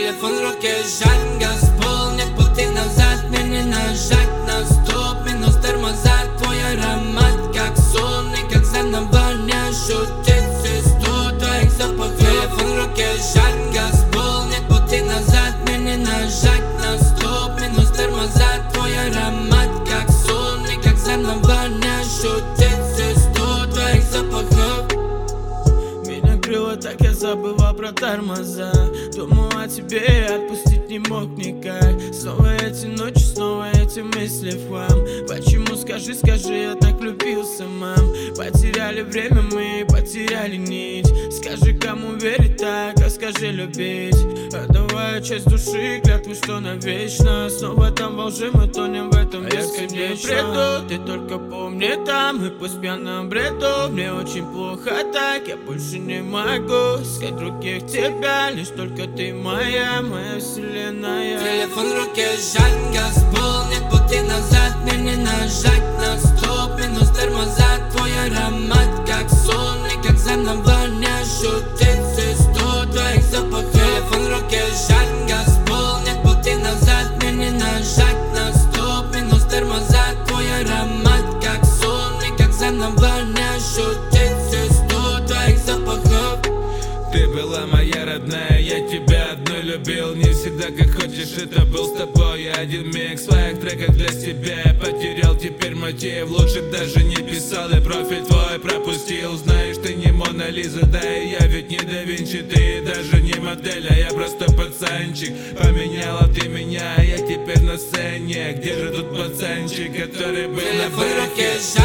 Телефон в руке, жать газ, пол, нет пути назад. Мне не нажать на стоп, минус тормоза. Твой аромат как сон и как заново не ощутить звезду твоих запахов. Телефон в руке, жать газ, пол, нет пути назад. Мне не нажать на стоп, минус тормоза. Твой аромат как сон и как заново не ощутить звезду твоих запахов. Меня крыло, так я забывал про тормоза. Думал о тебе, отпустить не мог никак. Снова эти ночи, снова эти мысли в хлам. Почему, скажи, я так влюбился, мам? Потеряли время мы, потеряли нить. Скажи, кому верить так, а скажи любить. Отдавая часть души, клятву, что навечно. Снова там во лжи мы тонем в этом бесконечно. Ты только помни там, и пусть в пьяном бреду. Мне очень плохо так, я больше не могу искать других тебя. Лишь только ты моя вселенная. Телефон в руке, жать газ, пол, нет пути назад. Мне не нажать на стоп, минус тормоза. Твой аромат как сон и как заново не ощутить звезду твоих запахов. Телефон в руке, жать газ, пол, нет пути назад. Мне не нажать на стоп, минус тормоза. Твой аромат как сон и как заново не ощутить звезду твоих запахов. Ты была моя родная, я тебя одной любил. Не всегда как хочешь, это был с тобой один миг. В своих треках для себя я потерял теперь мотив. Лучше даже не писал, и профиль твой пропустил. Знаешь, ты не Мона Лиза, да и я ведь не да Винчи. Ты даже не модель, а я просто пацанчик. Поменяла ты меня, я теперь на сцене. Где же тут пацанчик, который был на Телефон в руке,